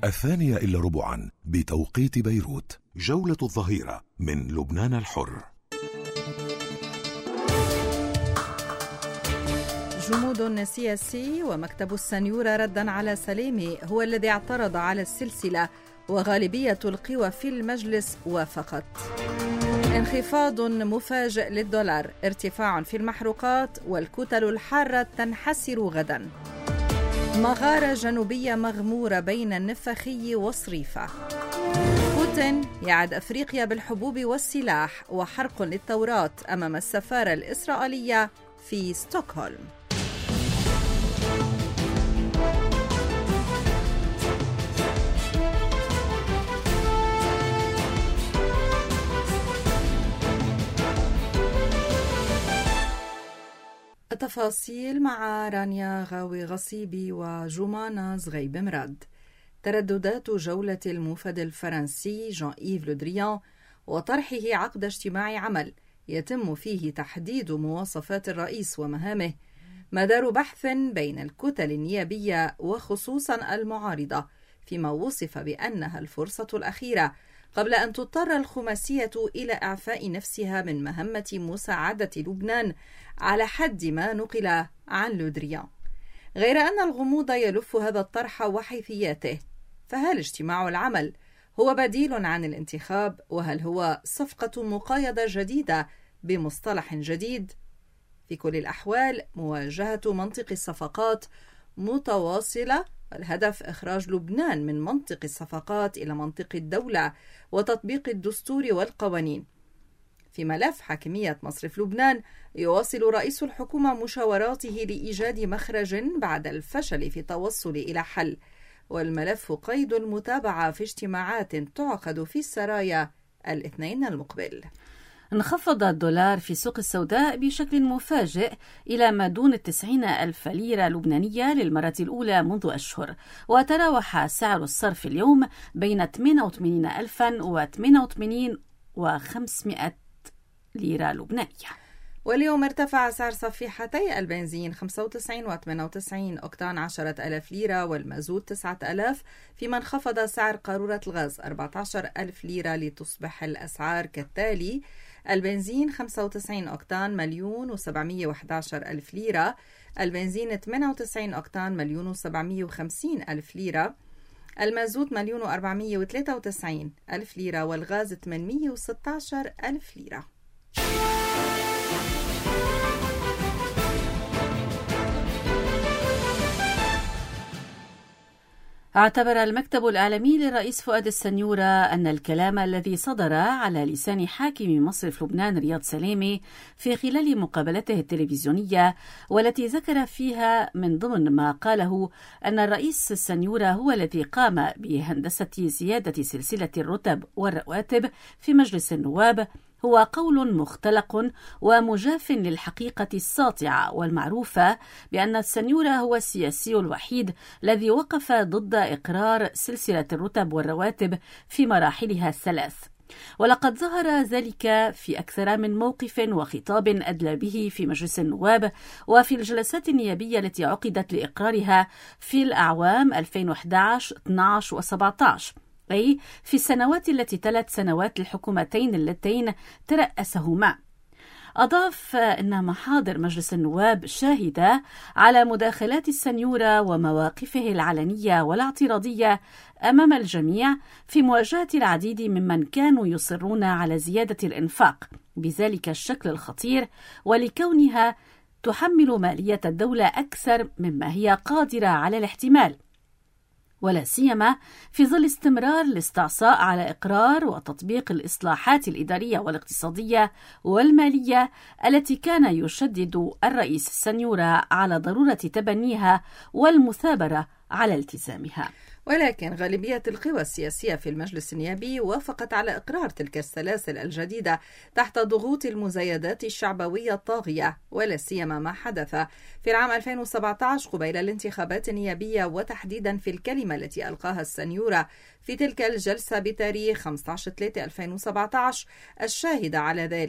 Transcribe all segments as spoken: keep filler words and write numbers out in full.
الثانية إلا ربعا بتوقيت بيروت. جولة الظهيرة من لبنان الحر. جمود سياسي ومكتب السنيورة ردا على سليمي هو الذي اعترض على السلسلة، وغالبية القوى في المجلس وافقت. انخفاض مفاجئ للدولار، ارتفاع في المحروقات، والكتل الحارة تنحسر غدا. مغارة جنوبية مغمورة بين النفخي والصريفة. بوتين يعد أفريقيا بالحبوب والسلاح، وحرق للتوراة أمام السفارة الإسرائيلية في ستوكهولم. التفاصيل مع رانيا غاوي غصيبي وجمانة زغيب مراد. ترددات جولة الموفد الفرنسي جان إيف لو دريان وطرحه عقد اجتماع عمل يتم فيه تحديد مواصفات الرئيس ومهامه مدار بحث بين الكتل النيابية وخصوصا المعارضة، فيما وصف بأنها الفرصة الأخيرة قبل أن تضطر الخماسية إلى إعفاء نفسها من مهمة مساعدة لبنان على حد ما نقل عن لو دريان. غير أن الغموض يلف هذا الطرح وحيثياته، فهل اجتماع العمل هو بديل عن الانتخاب؟ وهل هو صفقة مقايضة جديدة بمصطلح جديد؟ في كل الأحوال مواجهة منطق الصفقات متواصلة، الهدف إخراج لبنان من منطق الصفقات إلى منطق الدولة وتطبيق الدستور والقوانين. في ملف حاكمية مصرف لبنان يواصل رئيس الحكومة مشاوراته لإيجاد مخرج بعد الفشل في التوصل إلى حل، والملف قيد المتابعة في اجتماعات تعقد في السرايا الاثنين المقبل. انخفض الدولار في سوق السوداء بشكل مفاجئ إلى ما دون التسعين ألف ليرة لبنانية للمرة الأولى منذ أشهر، وتراوح سعر الصرف اليوم بين ثمانية وثمانين ألفا و ثمانية وثمانين ألف وخمسمائة ليرة لبنانية. واليوم ارتفع سعر صفيحتي البنزين خمسة وتسعين وثمانية وتسعين أوكتان عشرة آلاف ليرة، والمازوت تسعة آلاف، فيما انخفض سعر قارورة الغاز أربعة عشر ألف ليرة لتصبح الأسعار كالتالي: البنزين خمسة وتسعين أوكتان مليون وسبعمائة وأحد عشر ألف ليرة، البنزين ثمانية وتسعين أوكتان مليون وسبعمائة وخمسين ألف ليرة، المازوت مليون وأربعمائة وثلاثة وتسعين ألف ليرة، والغاز ثمانمائة وستة عشر ألف ليرة. اعتبر المكتب الإعلامي للرئيس فؤاد السنيورة أن الكلام الذي صدر على لسان حاكم مصرف لبنان رياض سليمي في خلال مقابلته التلفزيونية، والتي ذكر فيها من ضمن ما قاله أن الرئيس السنيورة هو الذي قام بهندسة زيادة سلسلة الرتب والرواتب في مجلس النواب، هو قول مختلق ومجاف للحقيقة الساطعة والمعروفة بأن السنيورة هو السياسي الوحيد الذي وقف ضد إقرار سلسلة الرتب والرواتب في مراحلها الثلاث. ولقد ظهر ذلك في أكثر من موقف وخطاب أدلى به في مجلس النواب وفي الجلسات النيابية التي عقدت لإقرارها في الأعوام ألفين وأحد عشر اثني عشر وسبعة عشر، أي في السنوات التي تلت سنوات الحكومتين اللتين ترأسهما. أضاف أن محاضر مجلس النواب شاهدة على مداخلات السنيورة ومواقفه العلنية والاعتراضية أمام الجميع في مواجهة العديد ممن كانوا يصرون على زيادة الإنفاق بذلك الشكل الخطير، ولكونها تحمل مالية الدولة أكثر مما هي قادرة على الاحتمال، ولا سيما في ظل استمرار الاستعصاء على إقرار وتطبيق الإصلاحات الإدارية والاقتصادية والمالية التي كان يشدد الرئيس السنيورة على ضرورة تبنيها والمثابرة على التزامها. ولكن غالبية القوى السياسية في المجلس النيابي وافقت على إقرار تلك السلاسل الجديدة تحت ضغوط المزايدات الشعبوية الطاغية، ولا سيما ما حدث في العام ألفين وسبعة عشر قبيل الانتخابات النيابية، وتحديدا في الكلمة التي ألقاها السنيورة في تلك الجلسة بتاريخ خمسة عشر ثلاثة ألفين وسبعة عشر الشاهدة على ذلك،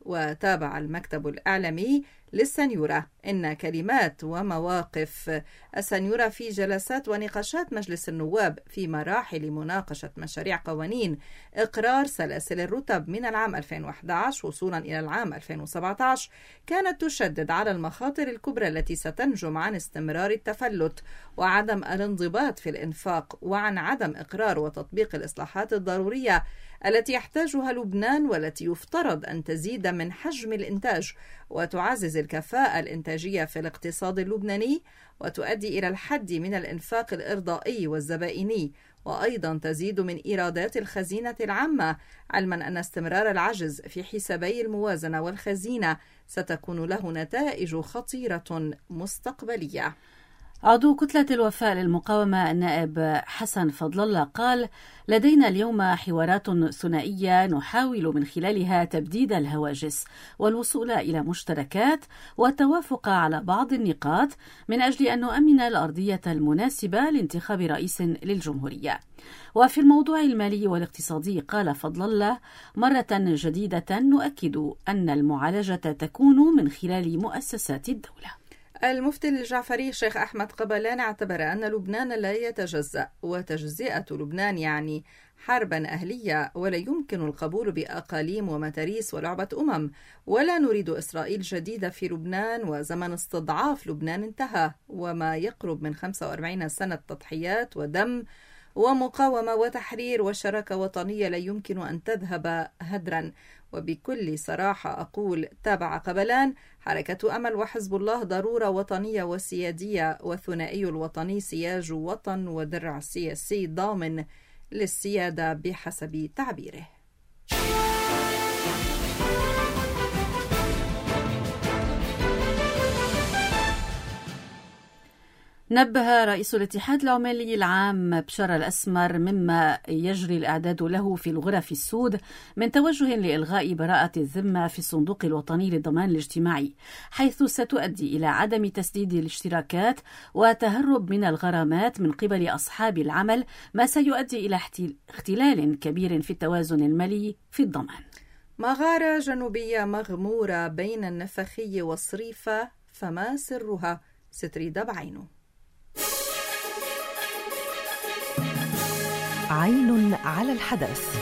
وتابع المكتب الإعلامي للسنيورة إن كلمات ومواقف السنيورة في جلسات ونقاشات مجلس النواب في مراحل مناقشة مشاريع قوانين إقرار سلاسل الرتب من العام ألفين وأحد عشر وصولا إلى العام ألفين وسبعة عشر كانت تشدد على المخاطر الكبرى التي ستنجم عن استمرار التفلت وعدم الانضباط في الإنفاق، وعن عدم إقرار وتطبيق الإصلاحات الضرورية التي يحتاجها لبنان والتي يفترض أن تزيد من حجم الإنتاج وتعزز الكفاءة الإنتاجية في الاقتصاد اللبناني وتؤدي إلى الحد من الإنفاق الإرضائي والزبائني، وأيضا تزيد من إيرادات الخزينة العامة، علما أن استمرار العجز في حسابي الموازنة والخزينة ستكون له نتائج خطيرة مستقبلية. عضو كتلة الوفاء للمقاومة النائب حسن فضل الله قال: لدينا اليوم حوارات ثنائية نحاول من خلالها تبديد الهواجس والوصول إلى مشتركات والتوافق على بعض النقاط من أجل أن نؤمن الأرضية المناسبة لانتخاب رئيس للجمهورية. وفي الموضوع المالي والاقتصادي قال فضل الله: مرة جديدة نؤكد أن المعالجة تكون من خلال مؤسسات الدولة. المفتي الجعفري الشيخ أحمد قبلان اعتبر أن لبنان لا يتجزأ، وتجزئة لبنان يعني حربا أهلية، ولا يمكن القبول بأقاليم ومتاريس ولعبة أمم، ولا نريد إسرائيل جديدة في لبنان، وزمن استضعاف لبنان انتهى، وما يقرب من خمسة وأربعين سنة تضحيات ودم ومقاومة وتحرير وشراكة وطنية لا يمكن أن تذهب هدرا. وبكل صراحة أقول، تابع قبلان، حركة أمل وحزب الله ضرورة وطنية وسيادية، والثنائي الوطني سياج وطن ودرع سياسي ضامن للسيادة بحسب تعبيره. نبه رئيس الاتحاد العمالي العام بشار الأسمر مما يجري الإعداد له في الغرف السود من توجه لإلغاء براءة الذمة في الصندوق الوطني للضمان الاجتماعي، حيث ستؤدي إلى عدم تسديد الاشتراكات وتهرب من الغرامات من قبل أصحاب العمل، ما سيؤدي إلى اختلال كبير في التوازن المالي في الضمان. مغارة جنوبية مغمورة بين النفخي والصريفة، فما سرها؟ ستريد بعينه. عين على الحدث.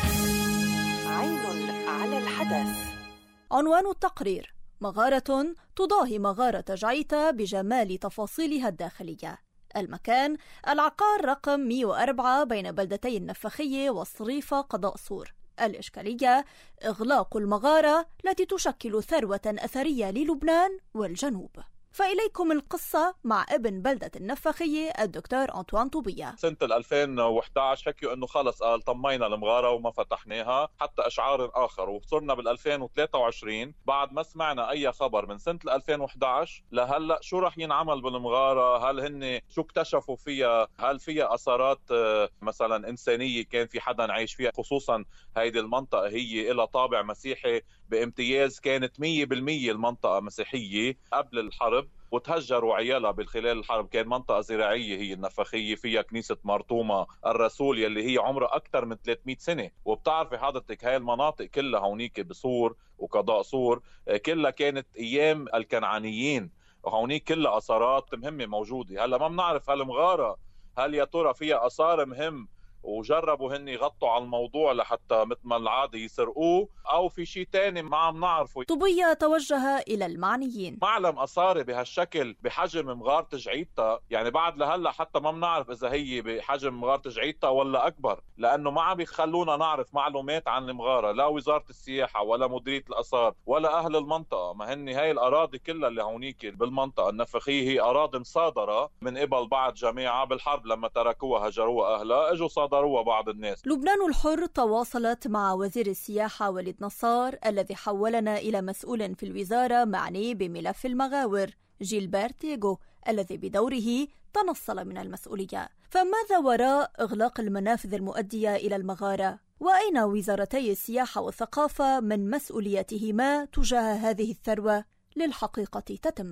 عين على الحدث. عنوان التقرير: مغارة تضاهي مغارة جعيتا بجمال تفاصيلها الداخلية. المكان: العقار رقم مئة وأربعة بين بلدتي النفخية والصريفة قضاء صور. الإشكالية: إغلاق المغارة التي تشكل ثروة أثرية للبنان والجنوب. فإليكم القصة مع ابن بلدة النفخية الدكتور أنطوان طوبية. سنة ألفين وأحد عشر حكيوا أنه خلص قال طمينا المغارة وما فتحناها حتى أشعار آخر، وصرنا بالألفين وثلاثة وعشرين بعد ما سمعنا أي خبر من سنة ألفين وأحد عشر لهلأ شو رح ينعمل بالمغارة، هل هن شو اكتشفوا فيها، هل فيها أثارات مثلا إنسانية كان في حدا عايش فيها، خصوصا هيدي المنطقة هي إلى طابع مسيحي بامتياز، كانت مية بالمية المنطقة مسيحية قبل الحرب وتهجروا عيالها بالخلال الحرب. كان منطقة زراعية هي النفخية، فيها كنيسة مرطومة الرسول يلي هي عمرها أكثر من ثلاثمئة سنة. وبتعرفي حضرتك هاي المناطق كلها هونيك بصور وقضاء صور كلها كانت أيام الكنعانيين، وهونيك كلها أثارات مهمة موجودة. هلا ما بنعرف هالمغارة هل يا ترى فيها أثار مهم وجربوا هن يغطوا على الموضوع لحتى مثل ما العادة يسرقوه، أو في شيء تاني ما عم نعرفه. طوبية توجه إلى المعنيين. معلم أثاري بهالشكل بحجم مغارة جعيتا، يعني بعد لهلا حتى ما بنعرف إذا هي بحجم مغارة جعيتا ولا أكبر، لأنه ما عم يخلونا نعرف معلومات عن المغارة، لا وزارة السياحة ولا مديرية الآثار ولا أهل المنطقة. ما هن هاي الأراضي كلها اللي هونيك بالمنطقة النفخية هي أراضي مصادرة من قبل بعض جماعة بالحرب، لما تركوها هجروها أهلها اجوا صادروها بعض الناس. لبنان الحر تواصلت مع وزير السياحة وليد نصار الذي حولنا إلى مسؤول في الوزارة معني بملف المغاور جيلبرت تيغو الذي بدوره تنصل من المسؤولية. فماذا وراء إغلاق المنافذ المؤدية إلى المغارة؟ وأين وزارتي السياحة والثقافة من مسؤوليتهما تجاه هذه الثروة للحقيقة تتم؟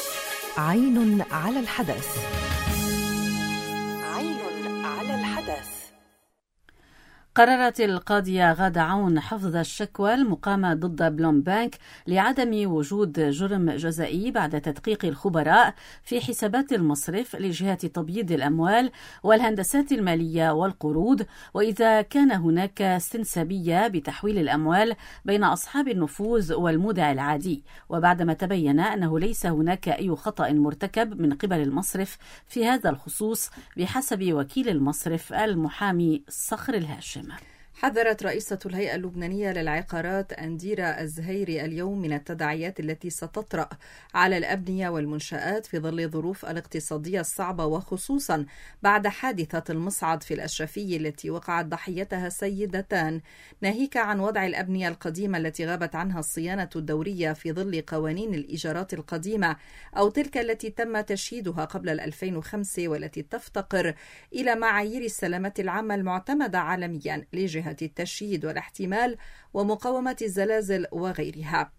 عين على الحدث. عين على الحدث. قررت القاضية غادة عون حفظ الشكوى المقامة ضد بلومبانك لعدم وجود جرم جزائي بعد تدقيق الخبراء في حسابات المصرف لجهة تبييض الأموال والهندسات المالية والقروض، وإذا كان هناك استنسابية بتحويل الأموال بين أصحاب النفوذ والمودع العادي، وبعدما تبين أنه ليس هناك أي خطأ مرتكب من قبل المصرف في هذا الخصوص بحسب وكيل المصرف المحامي صخر الهاشم. حذرت رئيسة الهيئة اللبنانية للعقارات أنديرة الزهيري اليوم من التداعيات التي ستطرأ على الأبنية والمنشآت في ظل الظروف الاقتصادية الصعبة، وخصوصا بعد حادثة المصعد في الأشرفية التي وقعت ضحيتها سيدتان، ناهيك عن وضع الأبنية القديمة التي غابت عنها الصيانة الدورية في ظل قوانين الإيجارات القديمة، أو تلك التي تم تشييدها قبل ألفين وخمسة والتي تفتقر إلى معايير السلامة العامة المعتمدة عالميا لجهة التشييد والاحتمال ومقاومة الزلازل وغيرها.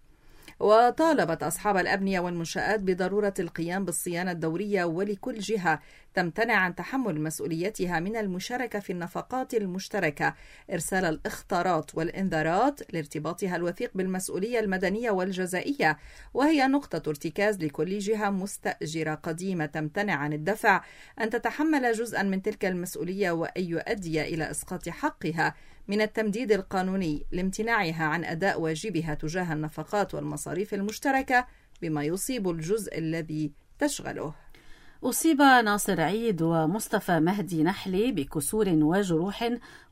وطالبت أصحاب الأبنية والمنشآت بضرورة القيام بالصيانة الدورية، ولكل جهة تمتنع عن تحمل مسؤوليتها من المشاركة في النفقات المشتركة إرسال الإخطارات والإنذارات لارتباطها الوثيق بالمسؤولية المدنية والجزائية، وهي نقطة ارتكاز لكل جهة مستأجرة قديمة تمتنع عن الدفع أن تتحمل جزءا من تلك المسؤولية، وأن يؤدي إلى إسقاط حقها من التمديد القانوني لامتناعها عن أداء واجبها تجاه النفقات والمصاريف المشتركة بما يصيب الجزء الذي تشغله. أصيب ناصر عيد ومصطفى مهدي نحلي بكسور وجروح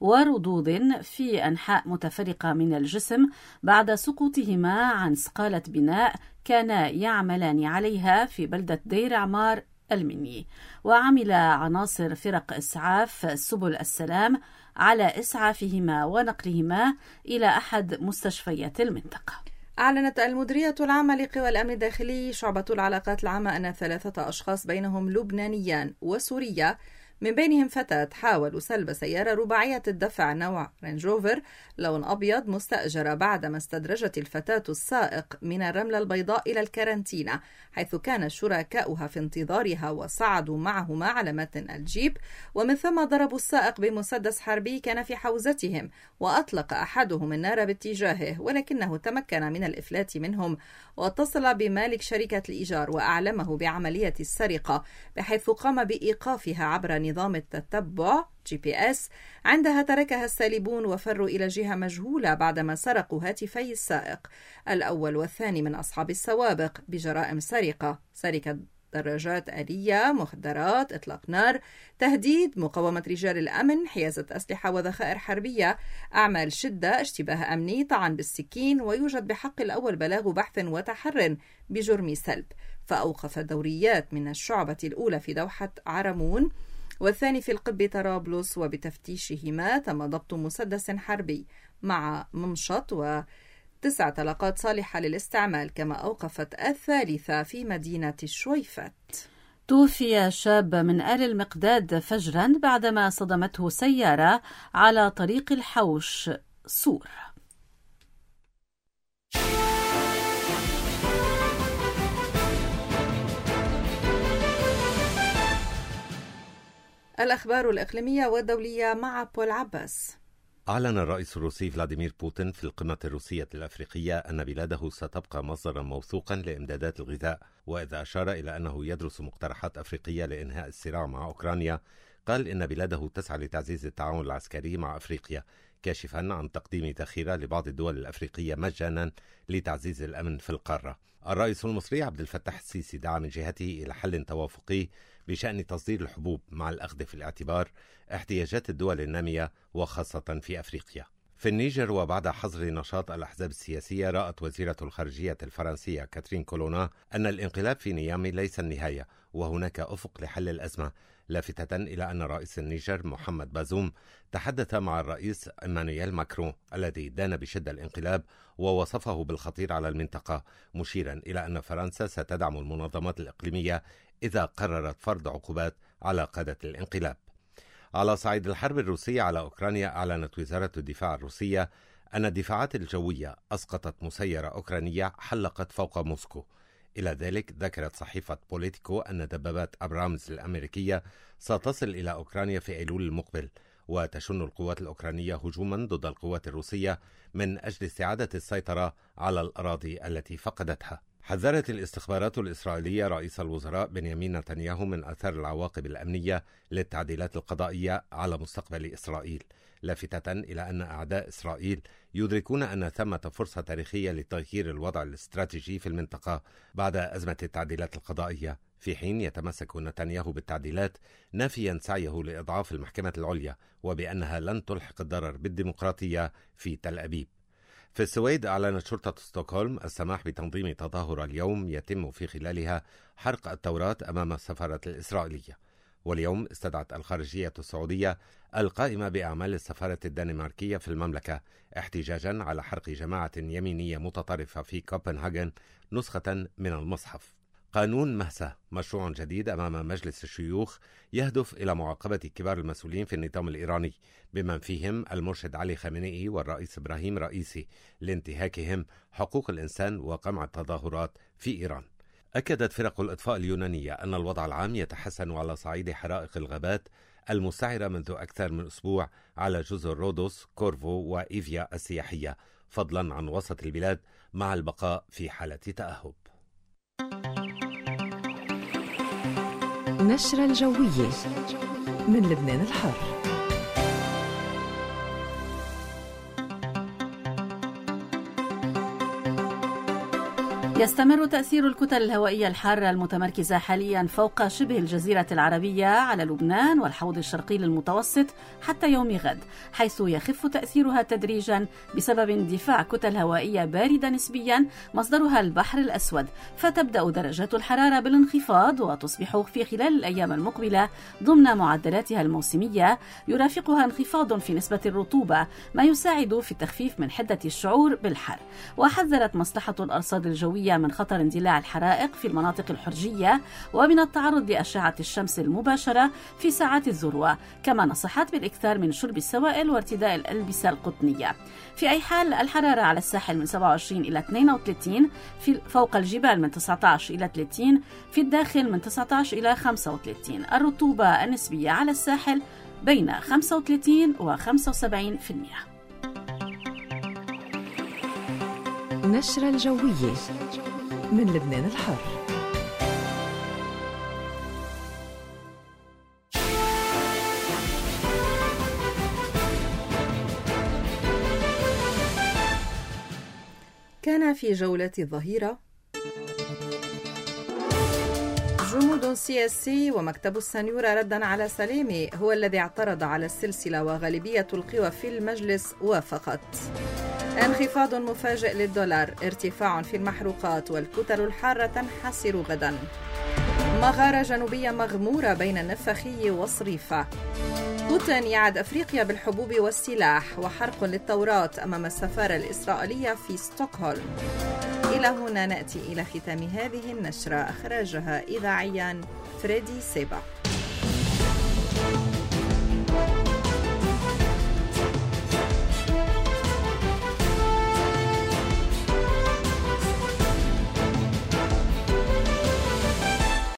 ورضوض في أنحاء متفرقة من الجسم بعد سقوطهما عن سقالة بناء كانا يعملان عليها في بلدة دير عمار المني. وعمل عناصر فرق إسعاف سبل السلام على إسعافهما ونقلهما إلى أحد مستشفيات المنطقة. أعلنت المديرية العامة لقوى الأمن الداخلي شعبة العلاقات العامة أن ثلاثة أشخاص بينهم لبنانيان وسورية، من بينهم فتاة، حاولوا سلب سيارة رباعية الدفع نوع رينجوفر لون أبيض مستأجرة بعدما استدرجت الفتاة السائق من الرملة البيضاء إلى الكارنتينا، حيث كان شركاؤها في انتظارها وصعدوا معهما على متن الجيب، ومن ثم ضربوا السائق بمسدس حربي كان في حوزتهم، وأطلق أحدهم النار باتجاهه ولكنه تمكن من الإفلات منهم، واتصل بمالك شركة الإيجار وأعلمه بعملية السرقة، بحيث قام بإيقافها عبر نظام التتبع جي بي إس. عندها تركها السالبون وفروا إلى جهة مجهولة بعدما سرقوا هاتفي السائق الأول والثاني من أصحاب السوابق بجرائم سرقة، سرقة دراجات آلية، مخدرات، إطلاق نار، تهديد، مقاومة رجال الأمن، حيازة أسلحة وذخائر حربية، أعمال شدة، اشتباه أمني، طعن بالسكين، ويوجد بحق الأول بلاغ بحث وتحر بجرم سلب. فأوقف دوريات من الشعبة الأولى في دوحة عرمون والثاني في القب طرابلس، وبتفتيشهما تم ضبط مسدس حربي مع ممشط وتسع طلقات صالحة للاستعمال، كما أوقفت الثالثة في مدينة الشويفات. توفي شاب من آل المقداد فجرا بعدما صدمته سيارة على طريق الحوش سور. الأخبار الإقليمية والدولية مع بول عباس. أعلن الرئيس الروسي فلاديمير بوتين في القمة الروسية الأفريقية أن بلاده ستبقى مصدرا موثوقا لإمدادات الغذاء، وإذا أشار إلى أنه يدرس مقترحات أفريقية لإنهاء الصراع مع أوكرانيا، قال إن بلاده تسعى لتعزيز التعاون العسكري مع أفريقيا، كاشفا عن تقديم ذخيرة لبعض الدول الأفريقية مجانا لتعزيز الأمن في القارة. الرئيس المصري عبد الفتاح السيسي دعا من جهته إلى حل توافقي بشأن تصدير الحبوب مع الأخذ في الاعتبار احتياجات الدول النامية وخاصة في أفريقيا. في النيجر، وبعد حظر نشاط الأحزاب السياسية، رأت وزيرة الخارجية الفرنسية كاترين كولونا أن الانقلاب في نيامي ليس النهاية وهناك أفق لحل الأزمة، لافتة إلى أن رئيس النيجر محمد بازوم تحدث مع الرئيس إيمانويل ماكرون الذي دان بشدة الانقلاب ووصفه بالخطير على المنطقة، مشيرا إلى أن فرنسا ستدعم المنظمات الإقليمية إذا قررت فرض عقوبات على قادة الانقلاب. على صعيد الحرب الروسية على أوكرانيا، أعلنت وزارة الدفاع الروسية أن الدفاعات الجوية أسقطت مسيرة أوكرانية حلقت فوق موسكو. إلى ذلك، ذكرت صحيفة بوليتيكو أن دبابات أبرامز الأمريكية ستصل إلى أوكرانيا في أيلول المقبل، وتشن القوات الأوكرانية هجوما ضد القوات الروسية من أجل استعادة السيطرة على الأراضي التي فقدتها. حذرت الاستخبارات الإسرائيلية رئيس الوزراء بنيامين نتنياهو من آثار العواقب الأمنية للتعديلات القضائية على مستقبل إسرائيل، لافتة إلى أن أعداء إسرائيل يدركون أن ثمة فرصة تاريخية لتغيير الوضع الاستراتيجي في المنطقة بعد أزمة التعديلات القضائية، في حين يتمسك نتنياهو بالتعديلات نافيا سعيه لإضعاف المحكمة العليا وبأنها لن تلحق الضرر بالديمقراطية في تل أبيب. في السويد أعلنت شرطة ستوكهولم السماح بتنظيم تظاهرة اليوم يتم في خلالها حرق التوراة أمام السفارة الإسرائيلية. واليوم استدعت الخارجية السعودية القائمة بأعمال السفارة الدنماركية في المملكة احتجاجا على حرق جماعة يمينية متطرفة في كوبنهاغن نسخة من المصحف. قانون مهسة مشروع جديد أمام مجلس الشيوخ يهدف إلى معاقبة كبار المسؤولين في النظام الإيراني بمن فيهم المرشد علي خامنئي والرئيس إبراهيم رئيسي لانتهاكهم حقوق الإنسان وقمع التظاهرات في إيران. أكدت فرق الإطفاء اليونانية أن الوضع العام يتحسن على صعيد حرائق الغابات المستعرة منذ أكثر من أسبوع على جزر رودوس، كورفو وإيفيا السياحية، فضلا عن وسط البلاد، مع البقاء في حالة تأهب. نشرة الجوية من لبنان الحر. يستمر تأثير الكتل الهوائية الحارة المتمركزة حاليا فوق شبه الجزيرة العربية على لبنان والحوض الشرقي للمتوسط حتى يوم غد، حيث يخف تأثيرها تدريجا بسبب اندفاع كتل هوائية باردة نسبيا مصدرها البحر الأسود، فتبدأ درجات الحرارة بالانخفاض وتصبح في خلال الأيام المقبلة ضمن معدلاتها الموسمية، يرافقها انخفاض في نسبة الرطوبة ما يساعد في التخفيف من حدة الشعور بالحر. وحذرت مصلحة الأرصاد الجوية من خطر اندلاع الحرائق في المناطق الحرجية ومن التعرض لأشعة الشمس المباشرة في ساعات الذروة، كما نصحت بالإكثار من شرب السوائل وارتداء الألبسة القطنية. في أي حال الحرارة على الساحل من سبعة وعشرين إلى اثنين وثلاثين، في فوق الجبال من تسعة عشر إلى ثلاثين، في الداخل من تسعة عشر إلى خمسة وثلاثين. الرطوبة النسبية على الساحل بين خمسة وثلاثين و خمسة وسبعين بالمئة. نشرة الجوية من لبنان الحر. كان في جولة الظهيرة جمود سياسي ومكتب السنيورة ردا على سلامة هو الذي اعترض على السلسلة، وغالبية القوى في المجلس وافقت. انخفاض مفاجئ للدولار، ارتفاع في المحروقات، والكتل الحارة تنحسر غدا. مغارة جنوبية مغمورة بين النفخي وصريفة. بوتين يعد أفريقيا بالحبوب والسلاح، وحرق للتوراة أمام السفارة الإسرائيلية في ستوكهولم. إلى هنا نأتي إلى ختام هذه النشرة، أخرجها إذاعيا فريدي سيبا.